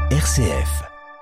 RCF.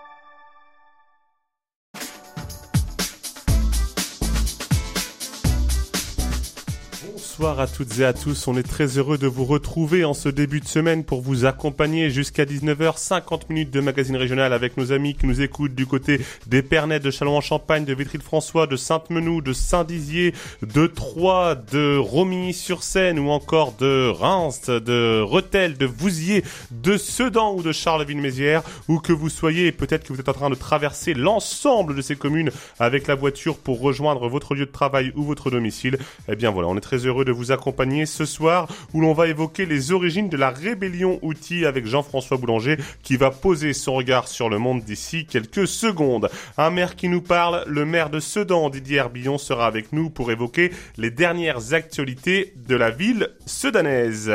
Bonsoir à toutes et à tous, on est très heureux de vous retrouver en ce début de semaine pour vous accompagner jusqu'à 19h, 50 minutes de magazine régional avec nos amis qui nous écoutent du côté des Pernets, de Châlons-en-Champagne, de Vitry-le-François, de Sainte-Menou, de Saint-Dizier, de Troyes, de Romilly-sur-Seine ou encore de Reims, de Rethel, de Vouziers, de Sedan ou de Charleville-Mézières, où que vous soyez, peut-être que vous êtes en train de traverser l'ensemble de ces communes avec la voiture pour rejoindre votre lieu de travail ou votre domicile. Eh bien voilà, on est très heureux de vous accompagner ce soir où l'on va évoquer les origines de la rébellion Houthi avec Jean-François Boulanger qui va poser son regard sur le monde d'ici quelques secondes. Un maire qui nous parle, le maire de Sedan, Didier Herbillon, sera avec nous pour évoquer les dernières actualités de la ville sedanaise.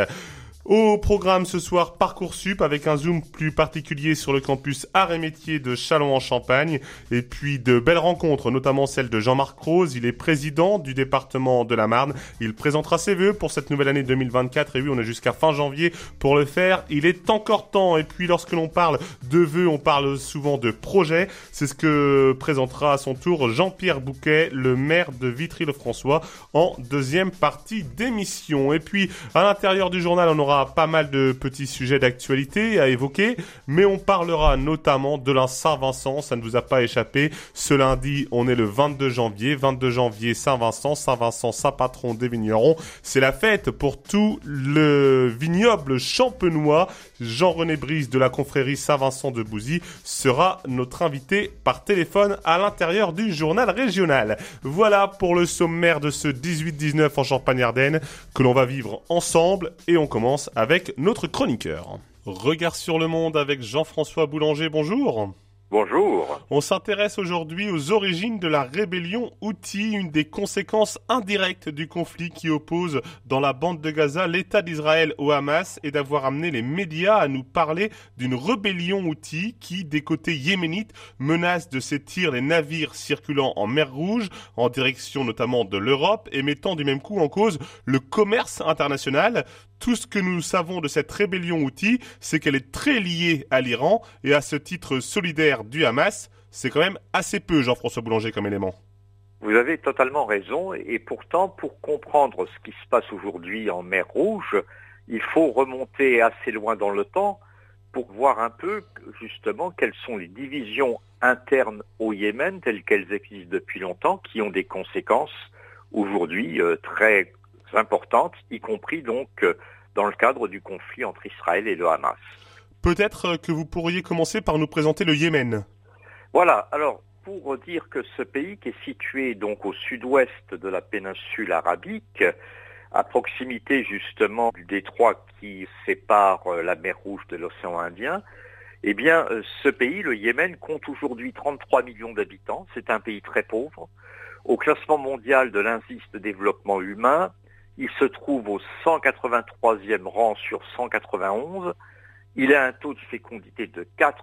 Au programme ce soir, Parcoursup avec un zoom plus particulier sur le campus Arts et Métiers de Châlons-en-Champagne et puis de belles rencontres, notamment celle de Jean-Marc Rose. Il est président du département de la Marne. Il présentera ses vœux pour cette nouvelle année 2024 et oui, on est jusqu'à fin janvier pour le faire. Il est encore temps et puis lorsque l'on parle de vœux, on parle souvent de projets. C'est ce que présentera à son tour Jean-Pierre Bouquet, le maire de Vitry-le-François, en deuxième partie d'émission. Et puis, à l'intérieur du journal, on aura pas mal de petits sujets d'actualité à évoquer, mais on parlera notamment de la Saint-Vincent, ça ne vous a pas échappé. Ce lundi, on est le 22 janvier Saint-Vincent, saint patron des vignerons. C'est la fête pour tout le vignoble champenois. Jean-René Brice de la confrérie Saint-Vincent de Bouzy sera notre invité par téléphone à l'intérieur du journal régional. Voilà pour le sommaire de ce 18-19 en Champagne-Ardenne que l'on va vivre ensemble et on commence avec notre chroniqueur. Regard sur le monde avec Jean-François Boulanger, bonjour. Bonjour. On s'intéresse aujourd'hui aux origines de la rébellion Houthi, une des conséquences indirectes du conflit qui oppose dans la bande de Gaza l'État d'Israël au Hamas et d'avoir amené les médias à nous parler d'une rébellion Houthi qui, des côtés yéménites, menace de sétir les navires circulant en mer Rouge, en direction notamment de l'Europe et mettant du même coup en cause le commerce international. Tout ce que nous savons de cette rébellion Houthi, c'est qu'elle est très liée à l'Iran et à ce titre solidaire du Hamas. C'est quand même assez peu, Jean-François Boulanger, comme élément. Vous avez totalement raison et pourtant, pour comprendre ce qui se passe aujourd'hui en mer Rouge, il faut remonter assez loin dans le temps pour voir un peu justement quelles sont les divisions internes au Yémen telles qu'elles existent depuis longtemps, qui ont des conséquences aujourd'hui très importantes, y compris donc dans le cadre du conflit entre Israël et le Hamas. Peut-être que vous pourriez commencer par nous présenter le Yémen. Voilà, alors pour dire que ce pays qui est situé donc au sud-ouest de la péninsule arabique, à proximité justement du détroit qui sépare la mer Rouge de l'océan Indien, eh bien ce pays, le Yémen, compte aujourd'hui 33 millions d'habitants. C'est un pays très pauvre. Au classement mondial de l'indice de développement humain, il se trouve au 183e rang sur 191. Il a un taux de fécondité de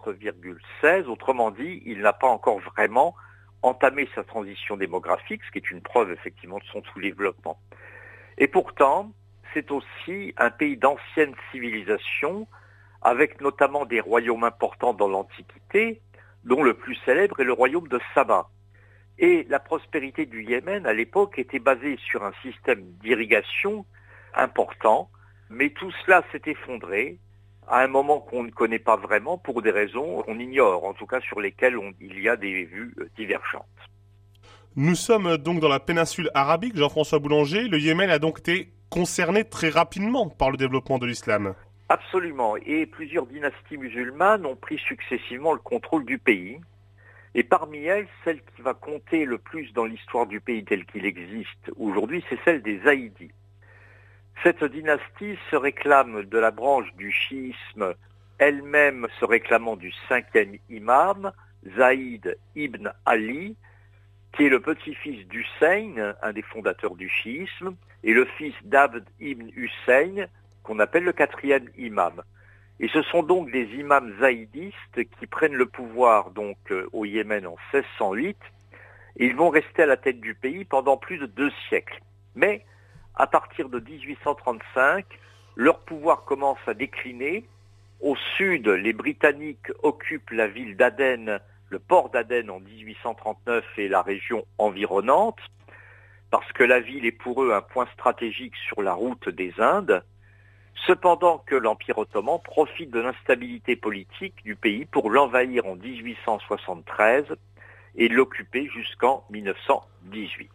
4,16. Autrement dit, il n'a pas encore vraiment entamé sa transition démographique, ce qui est une preuve effectivement de son sous-développement. Et pourtant, c'est aussi un pays d'ancienne civilisation, avec notamment des royaumes importants dans l'Antiquité, dont le plus célèbre est le royaume de Saba. Et la prospérité du Yémen, à l'époque, était basée sur un système d'irrigation important, mais tout cela s'est effondré à un moment qu'on ne connaît pas vraiment pour des raisons qu'on ignore, en tout cas sur lesquelles il y a des vues divergentes. Nous sommes donc dans la péninsule arabique, Jean-François Boulanger. Le Yémen a donc été concerné très rapidement par le développement de l'islam. Absolument, et plusieurs dynasties musulmanes ont pris successivement le contrôle du pays. Et parmi elles, celle qui va compter le plus dans l'histoire du pays tel qu'il existe aujourd'hui, c'est celle des Zaïdis. Cette dynastie se réclame de la branche du chiisme, elle-même se réclamant du 5e imam, Zaïd ibn Ali, qui est le petit-fils d'Hussein, un des fondateurs du chiisme, et le fils d'Abd ibn Hussein, qu'on appelle le 4e imam. Et ce sont donc des imams zaïdistes qui prennent le pouvoir donc au Yémen en 1608 et ils vont rester à la tête du pays pendant plus de 2 siècles. Mais à partir de 1835, leur pouvoir commence à décliner Au sud, les Britanniques occupent la ville d'Aden, le port d'Aden en 1839 et la région environnante, parce que la ville est pour eux un point stratégique sur la route des Indes, cependant que l'Empire ottoman profite de l'instabilité politique du pays pour l'envahir en 1873 et l'occuper jusqu'en 1918.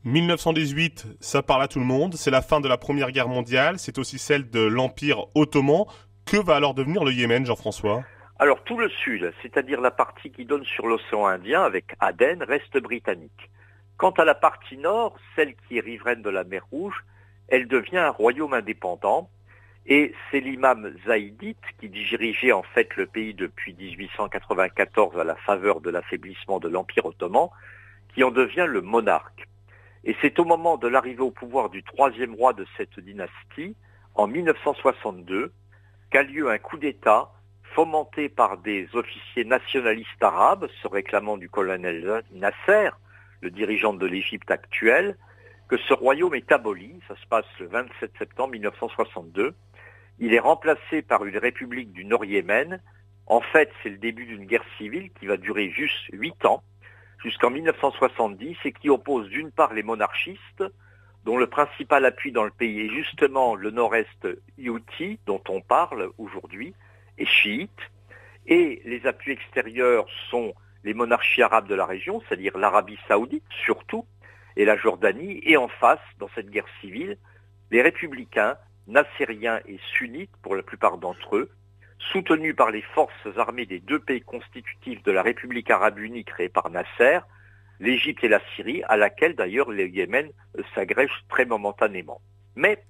1918, ça parle à tout le monde, c'est la fin de la Première Guerre mondiale, c'est aussi celle de l'Empire ottoman. Que va alors devenir le Yémen, Jean-François ? Alors tout le sud, c'est-à-dire la partie qui donne sur l'océan Indien avec Aden, reste britannique. Quant à la partie nord, celle qui est riveraine de la mer Rouge, elle devient un royaume indépendant et c'est l'imam zaïdite qui dirigeait en fait le pays depuis 1894 à la faveur de l'affaiblissement de l'Empire ottoman qui en devient le monarque. Et c'est au moment de l'arrivée au pouvoir du troisième roi de cette dynastie, en 1962, qu'a lieu un coup d'État fomenté par des officiers nationalistes arabes se réclamant du colonel Nasser, le dirigeant de l'Égypte actuelle, que ce royaume est aboli. Ça se passe le 27 septembre 1962. Il est remplacé par une république du Nord-Yémen. En fait, c'est le début d'une guerre civile qui va durer juste 8 ans, jusqu'en 1970, et qui oppose d'une part les monarchistes, dont le principal appui dans le pays est justement le nord-est Houthi, dont on parle aujourd'hui, et chiite, et les appuis extérieurs sont les monarchies arabes de la région, c'est-à-dire l'Arabie saoudite surtout, et la Jordanie, et en face, dans cette guerre civile, les républicains, nassériens et sunnites, pour la plupart d'entre eux, soutenus par les forces armées des deux pays constitutifs de la République arabe unie créée par Nasser, l'Égypte et la Syrie, à laquelle d'ailleurs le Yémen s'agrège très momentanément. Mais,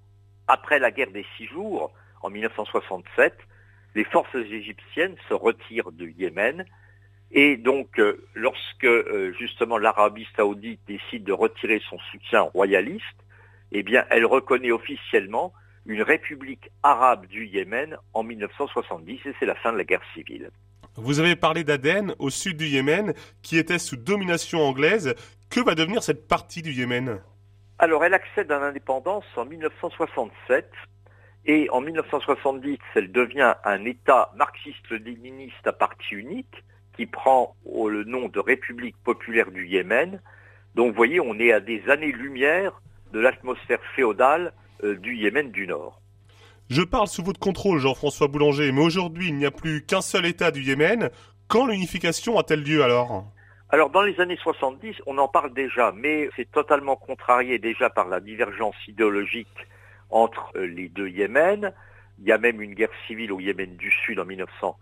après la guerre des 6 jours, en 1967, les forces égyptiennes se retirent du Yémen, et donc lorsque justement l'Arabie saoudite décide de retirer son soutien royaliste, eh bien elle reconnaît officiellement une république arabe du Yémen en 1970, et c'est la fin de la guerre civile. Vous avez parlé d'Aden, au sud du Yémen, qui était sous domination anglaise. Que va devenir cette partie du Yémen ? Alors, elle accède à l'indépendance en 1967, et en 1970, elle devient un État marxiste-léniniste à parti unique, qui prend le nom de République populaire du Yémen. Donc, vous voyez, on est à des années-lumière de l'atmosphère féodale du Yémen du Nord. Je parle sous votre contrôle, Jean-François Boulanger, mais aujourd'hui, il n'y a plus qu'un seul État du Yémen. Quand l'unification a-t-elle lieu alors ? Alors, dans les années 70, on en parle déjà, mais c'est totalement contrarié déjà par la divergence idéologique entre les deux Yémen. Il y a même une guerre civile au Yémen du Sud en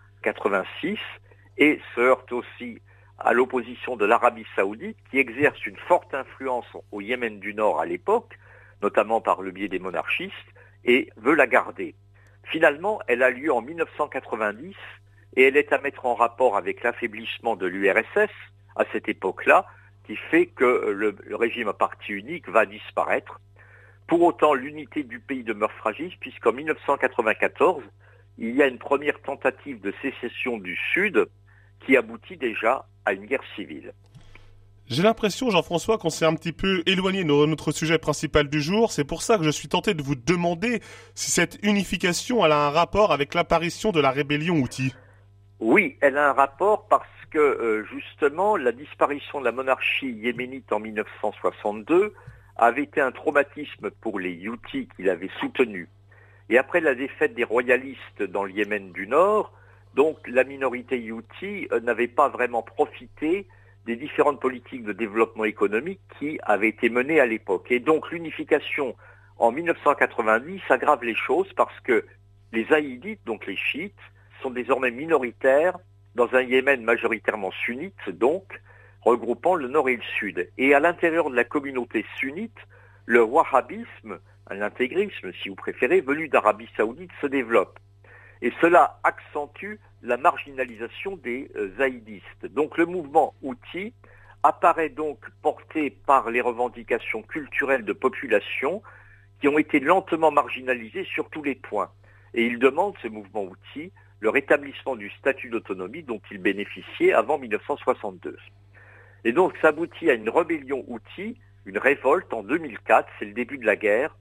1986, et se heurte aussi à l'opposition de l'Arabie saoudite, qui exerce une forte influence au Yémen du Nord à l'époque, notamment par le biais des monarchistes, et veut la garder. Finalement, elle a lieu en 1990 et elle est à mettre en rapport avec l'affaiblissement de l'URSS à cette époque-là, qui fait que le régime à parti unique va disparaître. Pour autant, l'unité du pays demeure fragile, puisqu'en 1994, il y a une première tentative de sécession du Sud qui aboutit déjà à une guerre civile. J'ai l'impression, Jean-François, qu'on s'est un petit peu éloigné de notre sujet principal du jour. C'est pour ça que je suis tenté de vous demander si cette unification elle a un rapport avec l'apparition de la rébellion Houthi. Oui, elle a un rapport parce que justement, la disparition de la monarchie yéménite en 1962 avait été un traumatisme pour les Houthis qui l'avaient soutenu. Et après la défaite des royalistes dans le Yémen du Nord, donc la minorité Houthi n'avait pas vraiment profité des différentes politiques de développement économique qui avaient été menées à l'époque. Et donc l'unification en 1990 aggrave les choses parce que les zaïdites, donc les chiites, sont désormais minoritaires dans un Yémen majoritairement sunnite, donc regroupant le nord et le sud. Et à l'intérieur de la communauté sunnite, le wahhabisme, l'intégrisme si vous préférez, venu d'Arabie saoudite se développe. Et cela accentue la marginalisation des zaïdistes. Donc le mouvement Houthi apparaît donc porté par les revendications culturelles de population qui ont été lentement marginalisées sur tous les points. Et il demande, ce mouvement Houthi, le rétablissement du statut d'autonomie dont il bénéficiait avant 1962. Et donc ça aboutit à une rébellion Houthi, une révolte en 2004, c'est le début de la guerre,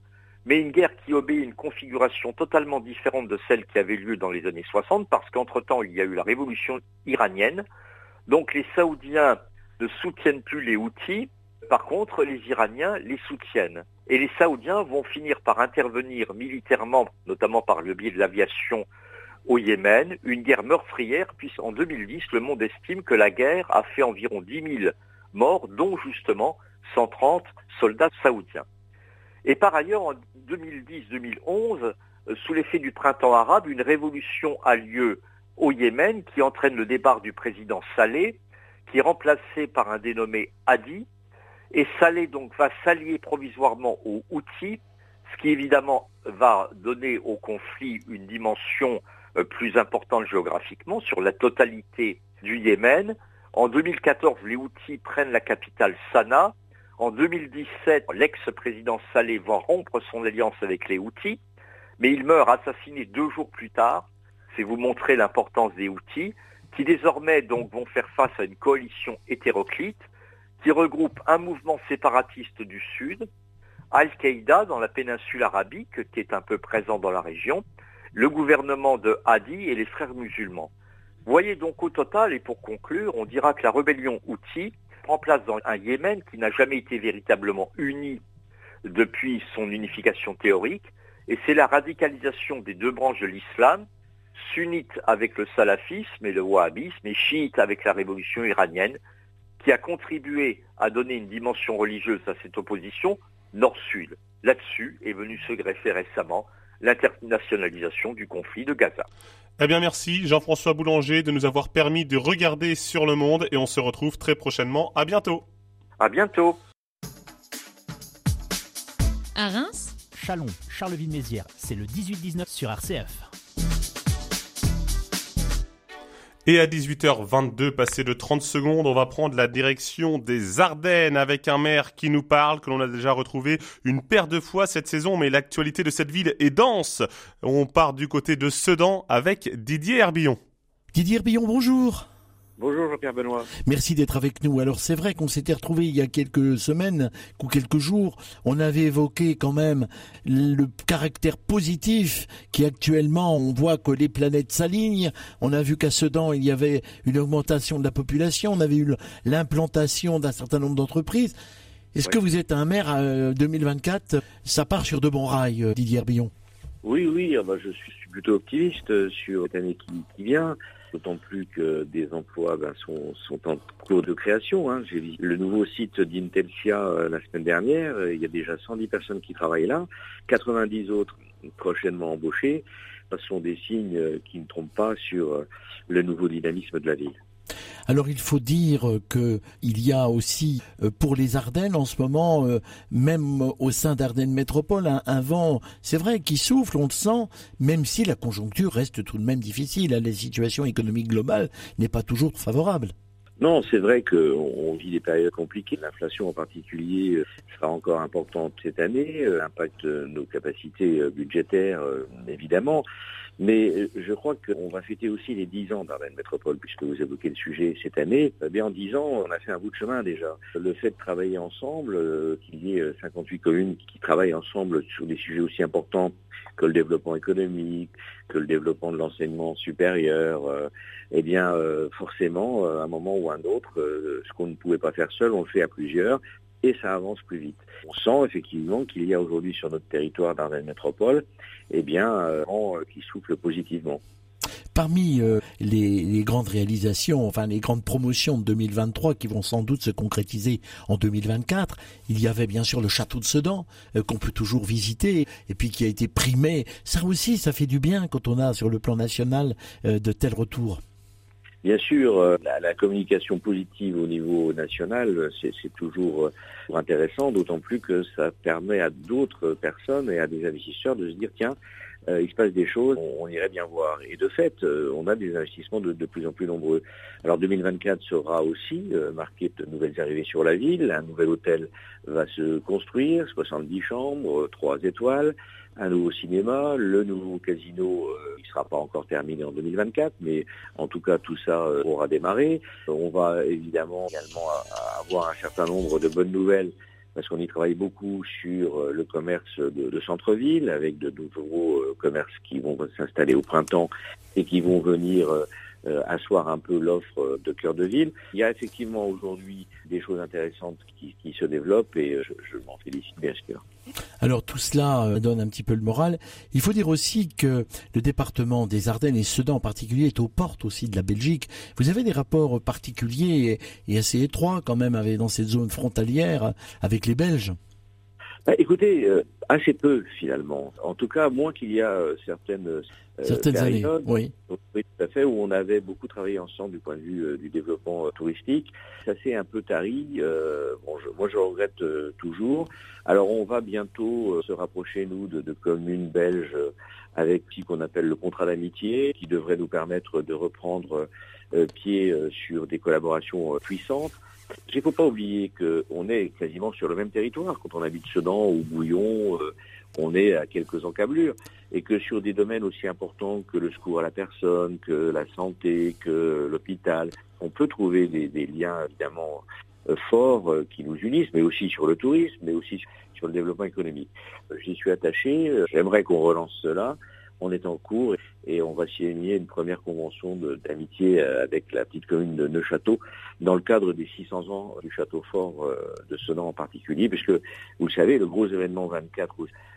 mais une guerre qui obéit à une configuration totalement différente de celle qui avait lieu dans les années 60, parce qu'entre-temps, il y a eu la révolution iranienne. Donc les Saoudiens ne soutiennent plus les Houthis, par contre, les Iraniens les soutiennent. Et les Saoudiens vont finir par intervenir militairement, notamment par le biais de l'aviation au Yémen, une guerre meurtrière, puisqu'en 2010, le monde estime que la guerre a fait environ 10 000 morts, dont justement 130 soldats saoudiens. Et par ailleurs, en 2010-2011, sous l'effet du printemps arabe, une révolution a lieu au Yémen qui entraîne le départ du président Saleh, qui est remplacé par un dénommé Hadi. Et Saleh donc va s'allier provisoirement aux Houthis, ce qui évidemment va donner au conflit une dimension plus importante géographiquement sur la totalité du Yémen. En 2014, les Houthis prennent la capitale Sanaa. En 2017, l'ex-président Saleh va rompre son alliance avec les Houthis, mais il meurt assassiné 2 jours plus tard. C'est vous montrer l'importance des Houthis, qui désormais donc vont faire face à une coalition hétéroclite qui regroupe un mouvement séparatiste du Sud, Al-Qaïda dans la péninsule arabique, qui est un peu présent dans la région, le gouvernement de Hadi et les frères musulmans. Vous voyez donc au total, et pour conclure, on dira que la rébellion Houthi prend place dans un Yémen qui n'a jamais été véritablement uni depuis son unification théorique, et c'est la radicalisation des 2 branches de l'islam, sunnite avec le salafisme et le wahhabisme, et chiite avec la révolution iranienne, qui a contribué à donner une dimension religieuse à cette opposition nord-sud. Là-dessus est venu se greffer récemment l'internationalisation du conflit de Gaza. Eh bien merci Jean-François Boulanger de nous avoir permis de regarder sur le monde et on se retrouve très prochainement. À bientôt. À bientôt. À Reims, Chalon, Charleville-Mézières, c'est le 18-19 sur RCF. Et à 18h22, passé de 30 secondes, on va prendre la direction des Ardennes avec un maire qui nous parle, que l'on a déjà retrouvé une paire de fois cette saison, mais l'actualité de cette ville est dense. On part du côté de Sedan avec Didier Herbillon. Didier Herbillon, bonjour. Bonjour Jean-Pierre Benoît. Merci d'être avec nous. Alors c'est vrai qu'on s'était retrouvés il y a quelques semaines ou quelques jours. On avait évoqué quand même le caractère positif qui actuellement, on voit que les planètes s'alignent. On a vu qu'à Sedan, il y avait une augmentation de la population. On avait eu l'implantation d'un certain nombre d'entreprises. Est-ce que vous êtes un maire 2024 ? Ça part sur de bons rails, Didier Herbillon. Oui, je suis plutôt optimiste sur cette année qui vient. D'autant plus que des emplois sont en cours de création. J'ai vu le nouveau site d'Intelsia la semaine dernière. Il y a déjà 110 personnes qui travaillent là, 90 autres prochainement embauchées. Ce sont des signes qui ne trompent pas sur le nouveau dynamisme de la ville. Alors il faut dire qu'il y a aussi pour les Ardennes en ce moment, même au sein d'Ardennes Métropole, un vent, c'est vrai, qui souffle, on le sent, même si la conjoncture reste tout de même difficile. La situation économique globale n'est pas toujours favorable. Non, c'est vrai qu'on vit des périodes compliquées. L'inflation en particulier sera encore importante cette année, impacte nos capacités budgétaires évidemment. Mais je crois qu'on va fêter aussi les 10 ans d'Ardennes Métropole, puisque vous évoquez le sujet cette année. En 10 ans, on a fait un bout de chemin déjà. Le fait de travailler ensemble, qu'il y ait 58 communes qui travaillent ensemble sur des sujets aussi importants que le développement économique, que le développement de l'enseignement supérieur, forcément, à un moment ou à un autre, ce qu'on ne pouvait pas faire seul, on le fait à plusieurs. Et ça avance plus vite. On sent effectivement qu'il y a aujourd'hui sur notre territoire d'Ardennes Métropole, vent qui souffle positivement. Parmi les grandes réalisations, enfin les grandes promotions de 2023 qui vont sans doute se concrétiser en 2024, il y avait bien sûr le château de Sedan qu'on peut toujours visiter et puis qui a été primé. Ça aussi, ça fait du bien quand on a sur le plan national de tels retours. Bien sûr, la communication positive au niveau national, c'est toujours intéressant, d'autant plus que ça permet à d'autres personnes et à des investisseurs de se dire tiens, il se passe des choses, on irait bien voir. Et de fait, on a des investissements de plus en plus nombreux. Alors 2024 sera aussi marqué de nouvelles arrivées sur la ville. Un nouvel hôtel va se construire, 70 chambres, 3 étoiles. Un nouveau cinéma, le nouveau casino, il ne sera pas encore terminé en 2024, mais en tout cas tout ça aura démarré. On va évidemment également avoir un certain nombre de bonnes nouvelles parce qu'on y travaille beaucoup sur le commerce de centre-ville, avec de nouveaux commerces qui vont s'installer au printemps et qui vont venir asseoir un peu l'offre de cœur de ville. Il y a effectivement aujourd'hui des choses intéressantes qui se développent et je m'en félicite bien sûr. Alors tout cela donne un petit peu le moral. Il faut dire aussi que le département des Ardennes et Sedan en particulier est aux portes aussi de la Belgique. Vous avez des rapports particuliers et assez étroits quand même dans cette zone frontalière avec les Belges. Écoutez, assez peu finalement. En tout cas, moins qu'il y a certaines années, oui. Oui, tout à fait, où on avait beaucoup travaillé ensemble du point de vue du développement touristique. Ça s'est un peu tari. Moi, je regrette toujours. Alors, on va bientôt se rapprocher, nous, de communes belges avec ce qu'on appelle le contrat d'amitié, qui devrait nous permettre de reprendre pied sur des collaborations puissantes. Il ne faut pas oublier qu'on est quasiment sur le même territoire. Quand on habite Sedan ou Bouillon, on est à quelques encablures. Et que sur des domaines aussi importants que le secours à la personne, que la santé, que l'hôpital, on peut trouver des liens évidemment forts qui nous unissent, mais aussi sur le tourisme, mais aussi sur le développement économique. J'y suis attaché. J'aimerais qu'on relance cela. On est en cours et on va signer une première convention d'amitié avec la petite commune de Neufchâteau dans le cadre des 600 ans du château fort de Sedan en particulier, puisque vous le savez, le gros événement 24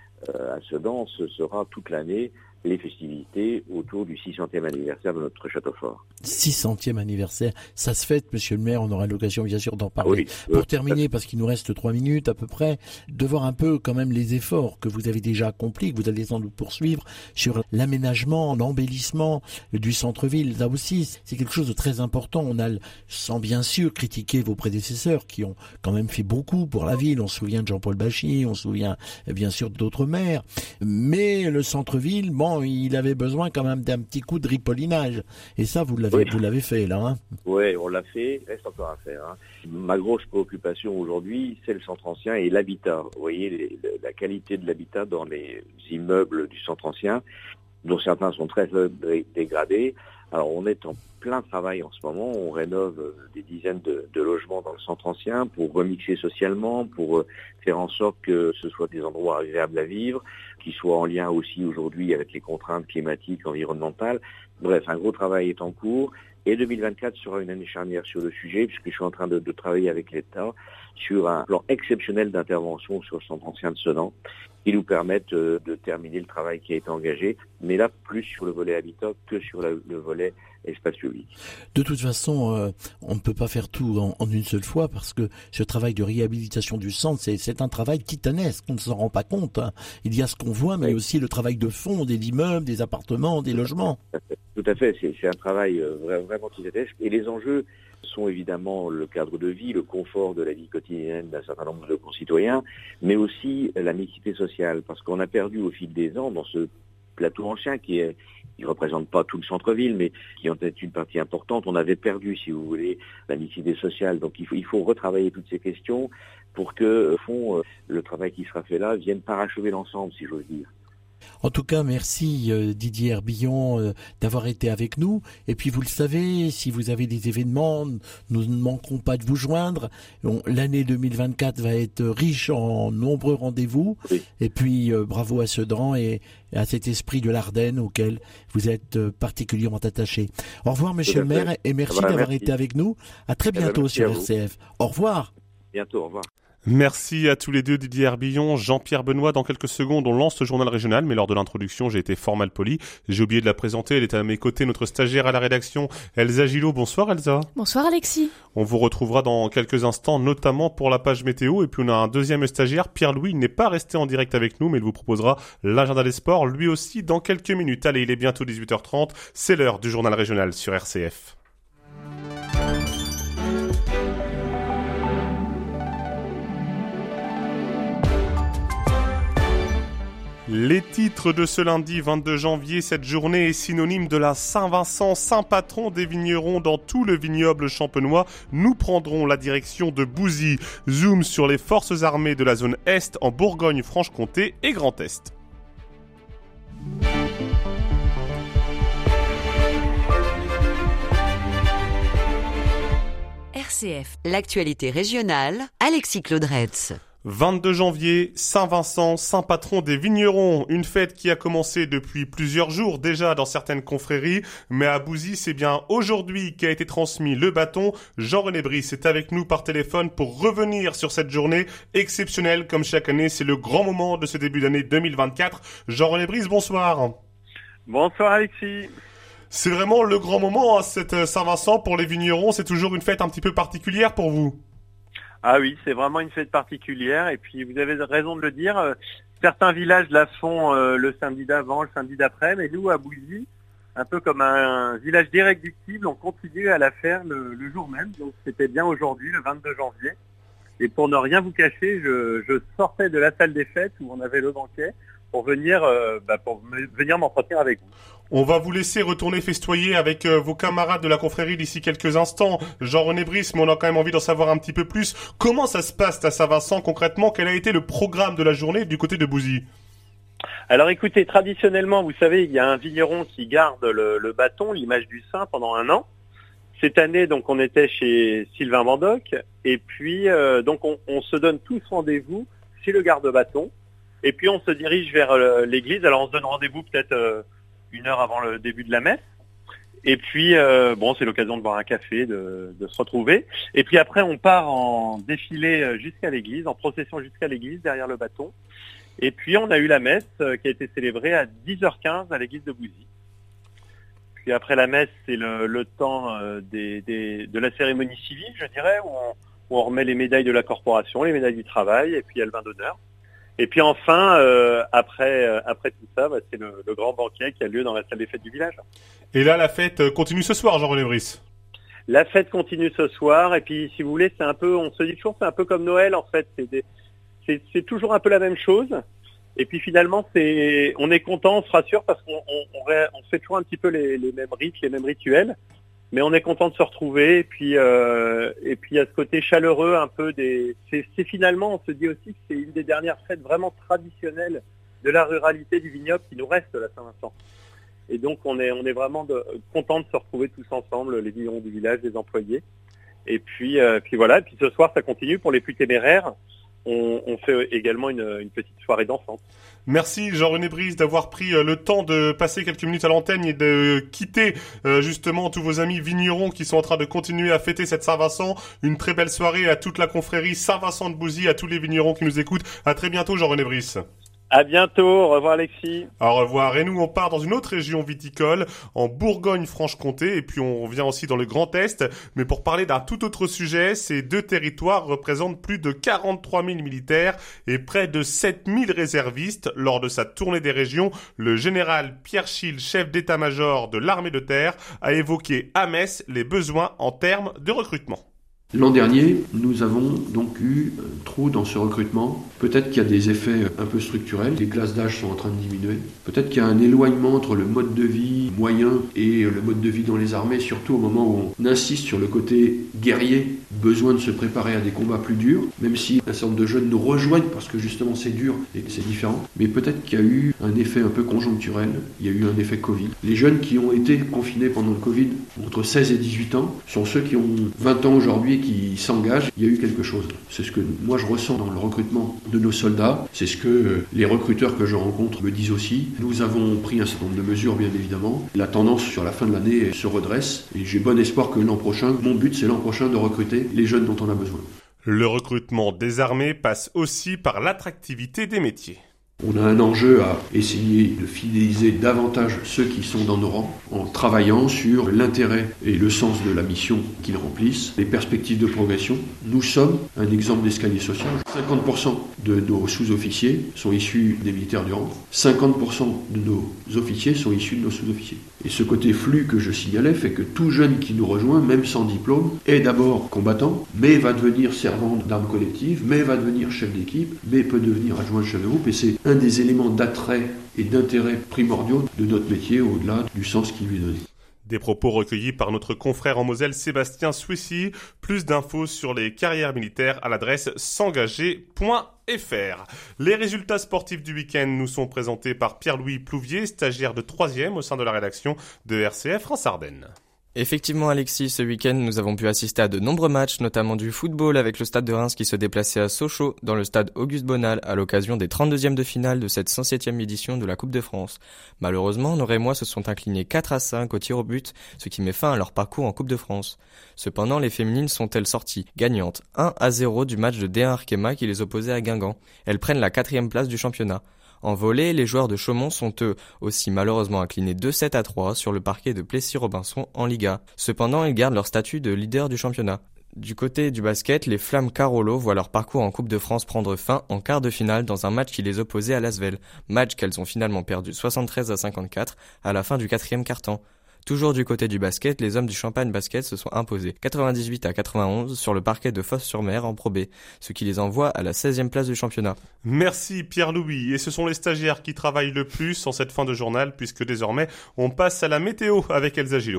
à Sedan, ce sera toute l'année les festivités autour du 600e anniversaire de notre château fort. 600e anniversaire, ça se fête, monsieur le maire, on aura l'occasion bien sûr d'en parler. Oui, pour terminer, parce qu'il nous reste 3 minutes à peu près, de voir un peu quand même les efforts que vous avez déjà accomplis, que vous allez sans doute poursuivre sur l'aménagement, l'embellissement du centre-ville. Là aussi, c'est quelque chose de très important. On a, sans bien sûr critiquer vos prédécesseurs qui ont quand même fait beaucoup pour la ville. On se souvient de Jean-Paul Bachy, on se souvient bien sûr d'autres maires. Mais le centre-ville, bon, il avait besoin quand même d'un petit coup de ripollinage. Et ça, vous l'avez fait, là. Hein. Oui, on l'a fait. Il reste encore à faire. Hein. Ma grosse préoccupation aujourd'hui, c'est le centre ancien et l'habitat. Vous voyez, la qualité de l'habitat dans les immeubles du centre ancien, dont certains sont très dégradés. Alors, on est en plein travail en ce moment. On rénove des dizaines de logements dans le centre ancien pour remixer socialement, pour faire en sorte que ce soit des endroits agréables à vivre, qui soient en lien aussi aujourd'hui avec les contraintes climatiques, environnementales. Bref, un gros travail est en cours. Et 2024 sera une année charnière sur le sujet, puisque je suis en train de travailler avec l'État sur un plan exceptionnel d'intervention sur le centre ancien de Sedan, qui nous permettent de terminer le travail qui a été engagé, mais là, plus sur le volet habitat que sur le volet espace public. De toute façon, on ne peut pas faire tout en une seule fois, parce que ce travail de réhabilitation du centre, c'est un travail titanesque, on ne s'en rend pas compte. Hein. Il y a ce qu'on voit, mais aussi le travail de fond, des immeubles, des appartements, des logements. Tout à fait, c'est un travail vraiment titanesque, et les enjeux sont évidemment le cadre de vie, le confort de la vie quotidienne d'un certain nombre de concitoyens, mais aussi la mixité sociale, parce qu'on a perdu au fil des ans dans ce plateau ancien qui représente pas tout le centre-ville, mais qui en est une partie importante. On avait perdu, si vous voulez, la mixité sociale. Donc il faut retravailler toutes ces questions pour que, au fond, le travail qui sera fait là vienne parachever l'ensemble, si j'ose dire. En tout cas, merci Didier Herbillon d'avoir été avec nous. Et puis vous le savez, si vous avez des événements, nous ne manquerons pas de vous joindre. L'année 2024 va être riche en nombreux rendez-vous. Oui. Et puis bravo à Sedan et à cet esprit de l'Ardenne auquel vous êtes particulièrement attaché. Au revoir monsieur le maire et merci d'avoir été avec nous. À très bientôt sur RCF. Au revoir. Bientôt, au revoir. Merci à tous les deux, Didier Herbillon, Jean-Pierre Benoît. Dans quelques secondes, on lance le journal régional, mais lors de l'introduction, j'ai été fort mal poli. J'ai oublié de la présenter. Elle est à mes côtés, notre stagiaire à la rédaction, Elsa Gillot. Bonsoir Elsa. Bonsoir Alexis. On vous retrouvera dans quelques instants, notamment pour la page météo. Et puis on a un deuxième stagiaire, Pierre-Louis. Il n'est pas resté en direct avec nous, mais il vous proposera l'agenda des sports, lui aussi, dans quelques minutes. Allez, il est bientôt 18h30. C'est l'heure du journal régional sur RCF. Les titres de ce lundi 22 janvier, cette journée est synonyme de la Saint-Vincent, saint patron des vignerons dans tout le vignoble champenois. Nous prendrons la direction de Bouzy. Zoom sur les forces armées de la zone Est en Bourgogne-Franche-Comté et Grand Est. RCF, l'actualité régionale, Alexis Claudretz. 22 janvier, Saint-Vincent, saint patron des vignerons, une fête qui a commencé depuis plusieurs jours déjà dans certaines confréries, mais à Bouzy, c'est bien aujourd'hui qu'a été transmis le bâton. Jean-René Brice est avec nous par téléphone pour revenir sur cette journée exceptionnelle. Comme chaque année, c'est le grand moment de ce début d'année 2024. Jean-René Brice, bonsoir. Bonsoir Alexis. C'est vraiment le grand moment, cette Saint-Vincent pour les vignerons. C'est toujours une fête un petit peu particulière pour vous. Ah oui, c'est vraiment une fête particulière et puis vous avez raison de le dire, certains villages la font le samedi d'avant, le samedi d'après, mais nous à Bouzy, un peu comme un village d'irréductibles, on continue à la faire le jour même, donc c'était bien aujourd'hui, le 22 janvier. Et pour ne rien vous cacher, je sortais de la salle des fêtes où on avait le banquet pour venir m'entretenir avec vous. On va vous laisser retourner festoyer avec vos camarades de la confrérie d'ici quelques instants. Jean-René Brice, mais on a quand même envie d'en savoir un petit peu plus. Comment ça se passe à Saint-Vincent concrètement? Quel a été le programme de la journée du côté de Bouzy? Alors écoutez, traditionnellement, vous savez, il y a un vigneron qui garde le bâton, l'image du saint, pendant 1 an. Cette année, donc, on était chez Sylvain Bandoc. Et puis, donc, on se donne tous rendez-vous chez le garde-bâton. Et puis, on se dirige vers l'église. Alors, on se donne rendez-vous peut-être 1 heure avant le début de la messe. Et puis, c'est l'occasion de boire un café, de se retrouver. Et puis après, on part en défilé jusqu'à l'église, en procession jusqu'à l'église, derrière le bâton. Et puis, on a eu la messe qui a été célébrée à 10h15 à l'église de Bouzy. Puis après la messe, c'est le temps de la cérémonie civile, je dirais, où on remet les médailles de la corporation, les médailles du travail, et puis il y a le vin d'honneur. Et puis enfin, après tout ça, c'est le grand banquet qui a lieu dans la salle des fêtes du village. Et là, la fête continue ce soir, Jean-René Brice. La fête continue ce soir, et puis si vous voulez, c'est un peu, on se dit toujours, c'est un peu comme Noël en fait. C'est toujours un peu la même chose. Et puis finalement, on est content, on se rassure parce qu'on fait toujours un petit peu les mêmes rites, les mêmes rituels. Mais on est content de se retrouver. Et puis il y a ce côté chaleureux un peu c'est finalement, on se dit aussi que c'est une des dernières fêtes vraiment traditionnelles de la ruralité du vignoble qui nous reste, la Saint-Vincent. Et donc on est vraiment content de se retrouver tous ensemble, les vignerons du village, les employés. Et puis voilà. Et puis ce soir, ça continue pour les plus téméraires. On fait également une petite soirée dansante. Merci Jean-René Brice d'avoir pris le temps de passer quelques minutes à l'antenne et de quitter justement tous vos amis vignerons qui sont en train de continuer à fêter cette Saint-Vincent. Une très belle soirée à toute la confrérie Saint-Vincent de Bouzy, à tous les vignerons qui nous écoutent. À très bientôt Jean-René Brice. À bientôt, au revoir Alexis. Au revoir. Et nous, on part dans une autre région viticole, en Bourgogne-Franche-Comté, et puis on revient aussi dans le Grand Est. Mais pour parler d'un tout autre sujet, ces 2 territoires représentent plus de 43 000 militaires et près de 7 000 réservistes. Lors de sa tournée des régions, le général Pierre Schill, chef d'état-major de l'armée de terre, a évoqué à Metz les besoins en termes de recrutement. L'an dernier, nous avons donc eu un trou dans ce recrutement. Peut-être qu'il y a des effets un peu structurels, les classes d'âge sont en train de diminuer. Peut-être qu'il y a un éloignement entre le mode de vie moyen et le mode de vie dans les armées, surtout au moment où on insiste sur le côté guerrier, besoin de se préparer à des combats plus durs, même si un certain nombre de jeunes nous rejoignent parce que justement c'est dur et que c'est différent. Mais peut-être qu'il y a eu un effet un peu conjoncturel, il y a eu un effet Covid. Les jeunes qui ont été confinés pendant le Covid, entre 16 et 18 ans, sont ceux qui ont 20 ans aujourd'hui qui s'engagent. Il y a eu quelque chose. C'est ce que moi je ressens dans le recrutement de nos soldats. C'est ce que les recruteurs que je rencontre me disent aussi. Nous avons pris un certain nombre de mesures, bien évidemment. La tendance sur la fin de l'année se redresse et j'ai bon espoir que l'an prochain, mon but c'est l'an prochain de recruter les jeunes dont on a besoin. Le recrutement des armées passe aussi par l'attractivité des métiers. On a un enjeu à essayer de fidéliser davantage ceux qui sont dans nos rangs en travaillant sur l'intérêt et le sens de la mission qu'ils remplissent, les perspectives de progression. Nous sommes un exemple d'escalier social. 50% de nos sous-officiers sont issus des militaires du rang. 50% de nos officiers sont issus de nos sous-officiers. Et ce côté flux que je signalais fait que tout jeune qui nous rejoint, même sans diplôme, est d'abord combattant, mais va devenir servant d'armes collectives, mais va devenir chef d'équipe, mais peut devenir adjoint chef de groupe. Et c'est un des éléments d'attrait et d'intérêt primordiaux de notre métier au-delà du sens qu'il lui est donné. Des propos recueillis par notre confrère en Moselle Sébastien Swissy. Plus d'infos sur les carrières militaires à l'adresse s'engager.fr. Les résultats sportifs du week-end nous sont présentés par Pierre-Louis Plouvier, stagiaire de 3e au sein de la rédaction de RCF France Ardennes. Effectivement Alexis, ce week-end nous avons pu assister à de nombreux matchs, notamment du football avec le stade de Reims qui se déplaçait à Sochaux dans le stade Auguste Bonal à l'occasion des 32e de finale de cette 107e édition de la Coupe de France. Malheureusement, nos Rémois se sont inclinés 4-5 au tir au but, ce qui met fin à leur parcours en Coupe de France. Cependant, les féminines sont-elles sorties gagnantes 1-0 du match de D1 Arkema qui les opposait à Guingamp. Elles prennent la 4e place du championnat. En volley, les joueurs de Chaumont sont eux aussi malheureusement inclinés 2-7-3 sur le parquet de Plessis-Robinson en Liga. Cependant, ils gardent leur statut de leader du championnat. Du côté du basket, les Flammes Carolo voient leur parcours en Coupe de France prendre fin en quart de finale dans un match qui les opposait à l'Asvel. Match qu'elles ont finalement perdu 73-54 à la fin du 4e quart-temps. Toujours du côté du basket, les hommes du Champagne Basket se sont imposés 98-91 sur le parquet de Fos-sur-Mer en Pro B, ce qui les envoie à la 16e place du championnat. Merci Pierre-Louis, et ce sont les stagiaires qui travaillent le plus en cette fin de journal, puisque désormais on passe à la météo avec Elsa Gillot.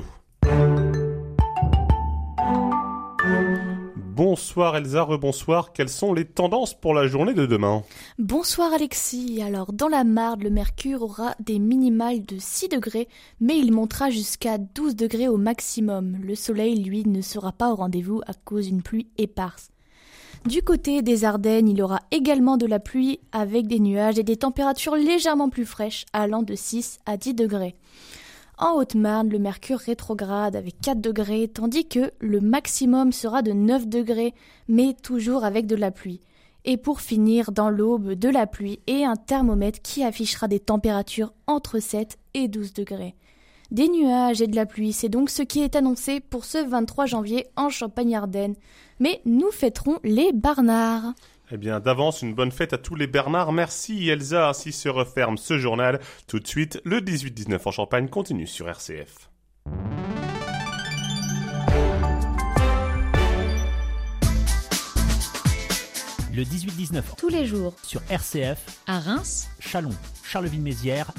Bonsoir Elsa, rebonsoir. Quelles sont les tendances pour la journée de demain ? Bonsoir Alexis. Alors dans la Marne, le mercure aura des minimales de 6 degrés, mais il montera jusqu'à 12 degrés au maximum. Le soleil, lui, ne sera pas au rendez-vous à cause d'une pluie éparse. Du côté des Ardennes, il y aura également de la pluie avec des nuages et des températures légèrement plus fraîches, allant de 6 à 10 degrés. En Haute-Marne, le mercure rétrograde avec 4 degrés, tandis que le maximum sera de 9 degrés, mais toujours avec de la pluie. Et pour finir, dans l'Aube, de la pluie et un thermomètre qui affichera des températures entre 7 et 12 degrés. Des nuages et de la pluie, c'est donc ce qui est annoncé pour ce 23 janvier en Champagne-Ardenne. Mais nous fêterons les Barnards. Eh bien, d'avance, une bonne fête à tous les Bernards. Merci Elsa. Ainsi se referme ce journal. Tout de suite, le 18-19 en Champagne continue sur RCF. Le 18-19 tous les jours sur RCF, à Reims, Châlons, Charleville-Mézières.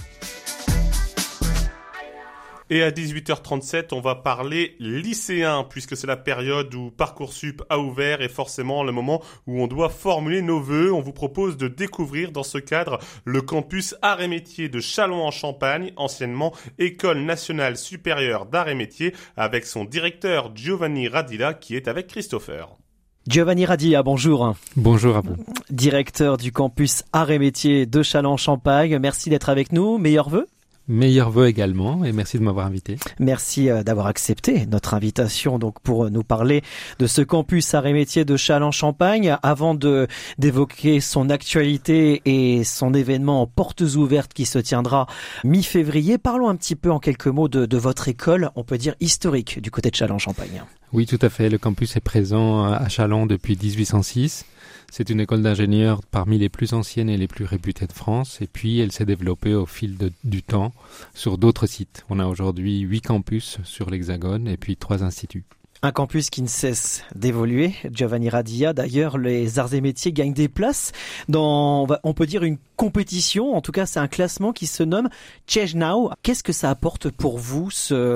Et à 18h37, on va parler lycéens, puisque c'est la période où Parcoursup a ouvert et forcément le moment où on doit formuler nos vœux. On vous propose de découvrir dans ce cadre le campus Arts et Métiers de Châlons-en-Champagne, anciennement École nationale supérieure d'Arts et Métiers, avec son directeur Giovanni Radilla qui est avec Christopher. Giovanni Radilla, bonjour. Bonjour à vous. Directeur du campus Arts et Métiers de Châlons-en-Champagne, merci d'être avec nous. Meilleurs vœux ? Meilleurs vœux également et merci de m'avoir invité. Merci d'avoir accepté notre invitation donc pour nous parler de ce campus Arts et Métiers de Châlons-Champagne. Avant d'évoquer son actualité et son événement portes ouvertes qui se tiendra mi-février, parlons un petit peu en quelques mots de votre école, on peut dire historique du côté de Châlons-Champagne. Oui, tout à fait. Le campus est présent à Châlons depuis 1806. C'est une école d'ingénieurs parmi les plus anciennes et les plus réputées de France. Et puis, elle s'est développée au fil du temps sur d'autres sites. On a aujourd'hui 8 campus sur l'Hexagone et puis 3 instituts. Un campus qui ne cesse d'évoluer. Giovanni Radilla, d'ailleurs, les arts et métiers gagnent des places dans, on peut dire, une compétition. En tout cas, c'est un classement qui se nomme Change Now. Qu'est-ce que ça apporte pour vous,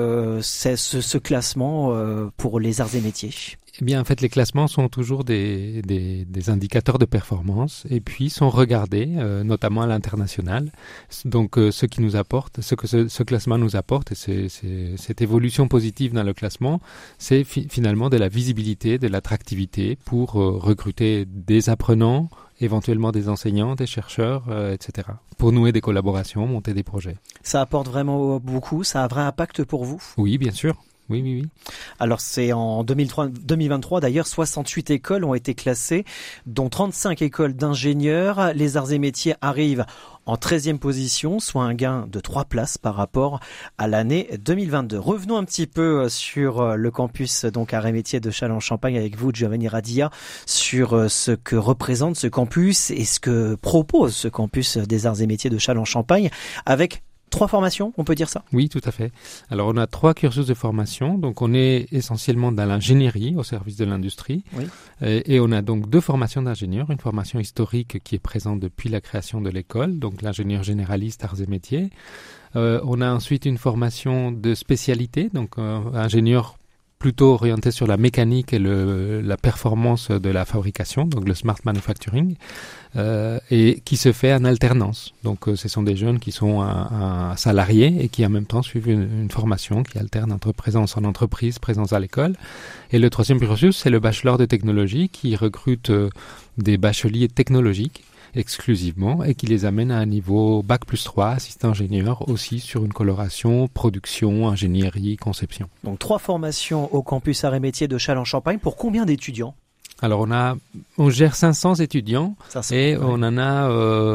ce classement pour les arts et métiers ? Eh bien, en fait, les classements sont toujours des indicateurs de performance et puis sont regardés, notamment à l'international. Donc, ce que ce classement nous apporte, et cette évolution positive dans le classement, c'est finalement de la visibilité, de l'attractivité pour recruter des apprenants, éventuellement des enseignants, des chercheurs, etc. Pour nouer des collaborations, monter des projets. Ça apporte vraiment beaucoup, ça a un vrai impact pour vous ? Oui, bien sûr. Oui. Alors c'est en 2023 d'ailleurs, 68 écoles ont été classées, dont 35 écoles d'ingénieurs. Les arts et métiers arrivent en 13e position, soit un gain de 3 places par rapport à l'année 2022. Revenons un petit peu sur le campus donc Arts et Métiers de Châlons-en-Champagne avec vous, Giovanni Radilla, sur ce que représente ce campus et ce que propose ce campus des Arts et Métiers de Châlons-en-Champagne avec 3 formations, on peut dire ça ? Oui, tout à fait. Alors, on a 3 cursus de formation. Donc, on est essentiellement dans l'ingénierie au service de l'industrie. Oui. Et on a donc 2 formations d'ingénieurs. Une formation historique qui est présente depuis la création de l'école, donc l'ingénieur généraliste arts et métiers. On a ensuite une formation de spécialité, donc ingénieur plutôt orienté sur la mécanique et la performance de la fabrication, donc le smart manufacturing, et qui se fait en alternance. Donc ce sont des jeunes qui sont un salariés et qui en même temps suivent une formation qui alterne entre présence en entreprise, présence à l'école. Et le troisième cursus, c'est le bachelor de technologie qui recrute des bacheliers technologiques exclusivement et qui les amène à un niveau Bac+3, assistant ingénieur, aussi sur une coloration, production, ingénierie, conception. Donc 3 formations au campus Arts et Métiers de Châlons-Champagne. Pour combien d'étudiants ? Alors on gère 500 étudiants et on en a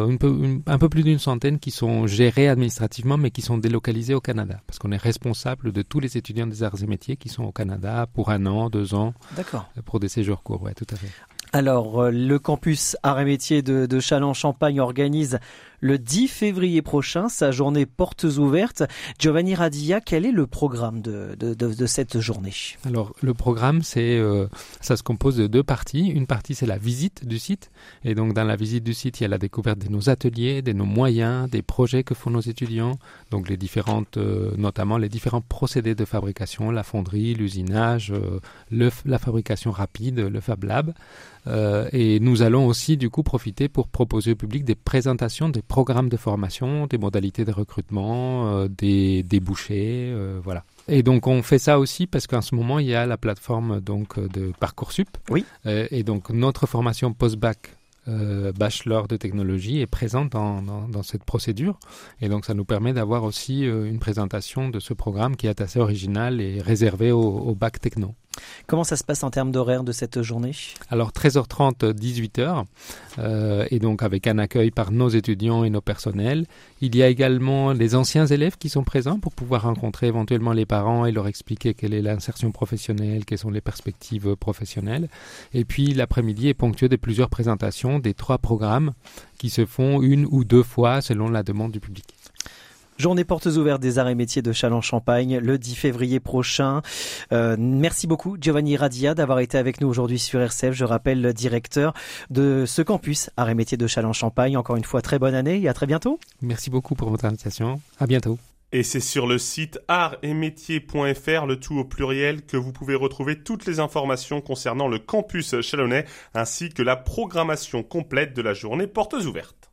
un peu plus d'une centaine qui sont gérés administrativement mais qui sont délocalisés au Canada. Parce qu'on est responsable de tous les étudiants des arts et métiers qui sont au Canada pour 1 an, 2 ans. D'accord. Pour des séjours courts, ouais, tout à fait. Alors, le campus Arts et Métiers de Châlons-Champagne organise le 10 février prochain sa journée portes ouvertes. Giovanni Radia, quel est le programme de cette journée ? Alors, le programme, ça se compose de 2 parties. Une partie, c'est la visite du site. Et donc, dans la visite du site, il y a la découverte de nos ateliers, de nos moyens, des projets que font nos étudiants. Donc, notamment les différents procédés de fabrication, la fonderie, l'usinage, la fabrication rapide, le Fab Lab. Et nous allons aussi du coup profiter pour proposer au public des présentations des programmes de formation, des modalités de recrutement, des débouchés, voilà. Et donc on fait ça aussi parce qu'en ce moment il y a la plateforme donc de Parcoursup. Oui. Et donc notre formation post-bac bachelor de technologie est présente dans cette procédure. Et donc ça nous permet d'avoir aussi une présentation de ce programme qui est assez original et réservé au bac techno. Comment ça se passe en termes d'horaire de cette journée ? Alors 13h30, 18h, et donc avec un accueil par nos étudiants et nos personnels. Il y a également les anciens élèves qui sont présents pour pouvoir rencontrer éventuellement les parents et leur expliquer quelle est l'insertion professionnelle, quelles sont les perspectives professionnelles. Et puis l'après-midi est ponctué de plusieurs présentations des 3 programmes qui se font 1 ou 2 fois selon la demande du public. Journée portes ouvertes des arts et métiers de Châlons-Champagne le 10 février prochain. Merci beaucoup Giovanni Radia d'avoir été avec nous aujourd'hui sur RCF. Je rappelle le directeur de ce campus arts et métiers de Châlons-Champagne. Encore une fois, très bonne année et à très bientôt. Merci beaucoup pour votre invitation. À bientôt. Et c'est sur le site artsetmétiers.fr, le tout au pluriel, que vous pouvez retrouver toutes les informations concernant le campus chalonnais ainsi que la programmation complète de la journée portes ouvertes.